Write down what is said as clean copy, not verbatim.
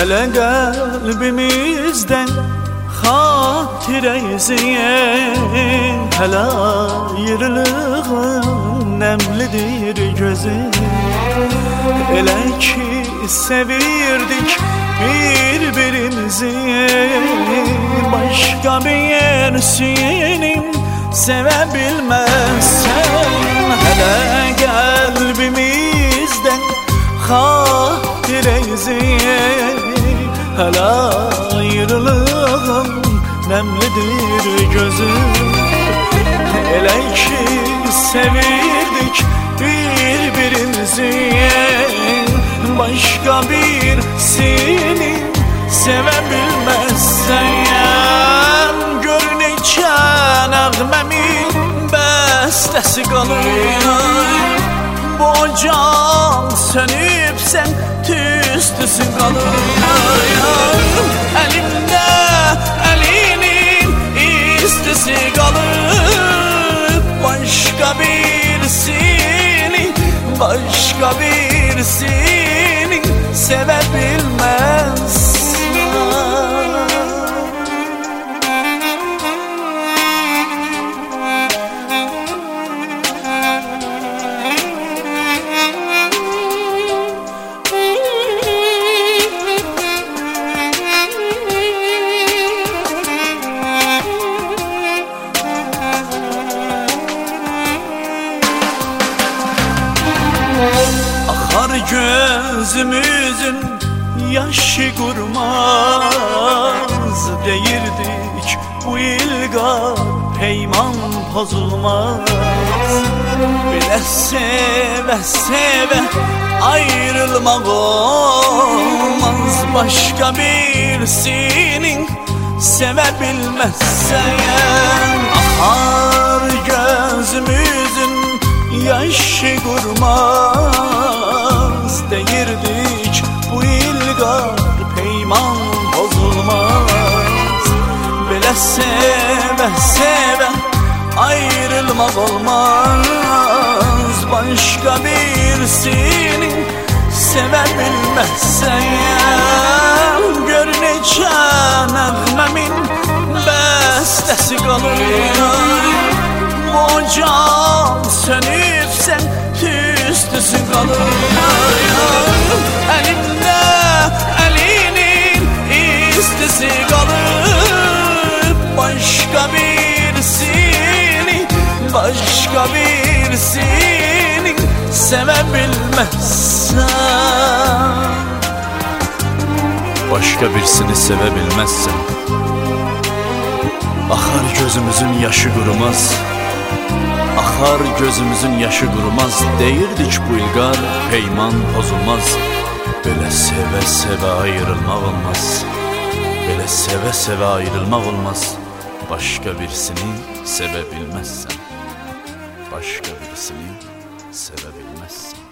Hele kalbimizden hatire izleyen, hele ayrılığın nemlidir gözün. Elə ki sevirdik birbirimizi, başka birisini sevebilmezsen. Hele kalbimizden hatire izleyen, hele ayrılığın nemlidir gözüm. Elə ki sevirdik birbirimizi, başka birisini sevebilmezsen. Görünecek nəğməmin bəstəsi qalır, bu can sönübsən tüstüsü qalır. Əlimdə əlinin istisi qalır, başka birisini sevebilmez. Akar gözümüzün yaşı kurmaz, deyirdik bu ilgar peyman pozulmaz. Bile seve seve ayrılmak olmaz, başka birisini sevebilmezsen. Akar gözümüzün yaşı kurmaz, deyirdik bu ilgar peyman bozulmaz. Belə seve seve ayrılmak olmaz, başka birisini sevebilmezsen. Görünecek nəğməmin bəstəsi qalır, bu can sönübsən tüstüsü qalır. Əlimdə əlinin istisi qalır, başka birisini sevebilmezsen. Başka birisini sevebilmezsen. Akar gözümüzün yaşı kurumaz, akar gözümüzün yaşı kurumaz, deyirdik bu ilgar peyman pozulmaz. Belə seve seve ayrılmak olmaz, belə seve seve ayrılmak olmaz. Başka birisini sevebilmezsen, başka birisini sevebilmezsen.